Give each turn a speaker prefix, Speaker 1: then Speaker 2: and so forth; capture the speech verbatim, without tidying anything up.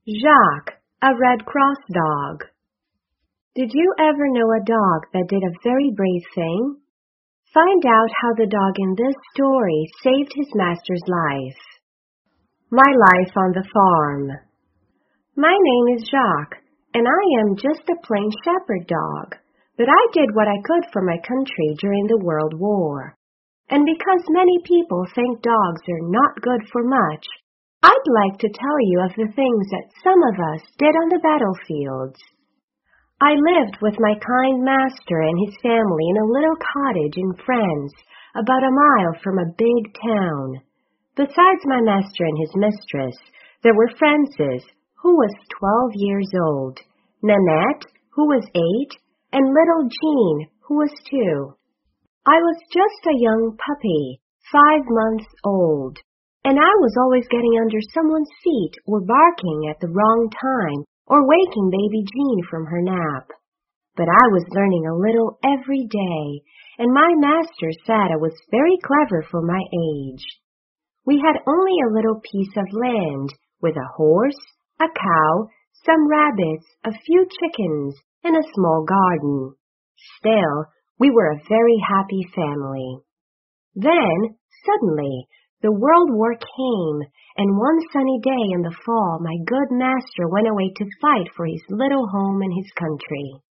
Speaker 1: Jacques, a Red Cross dog. Did you ever know a dog that did a very brave thing? Find out how the dog in this story saved his master's life. My life on the farm. My name is Jacques, and I am just a plain shepherd dog, but I did what I could for my country during the World War. And because many people think dogs are not good for much, I'd like to tell you of the things that some of us did on the battlefields. I lived with my kind master and his family in a little cottage in France, about a mile from a big town. Besides my master and his mistress, there were Frances, who was twelve years old, Nanette, who was eight, and little Jean, who was two. I was just a young puppy, five months old, and I was always getting under someone's feet or barking at the wrong time or waking baby Jean from her nap. But I was learning a little every day, and my master said I was very clever for my age. We had only a little piece of land with a horse, a cow, some rabbits, a few chickens, and a small garden. Still, we were a very happy family. Then, suddenly, the World War came, and one sunny day in the fall, my good master went away to fight for his little home and his country.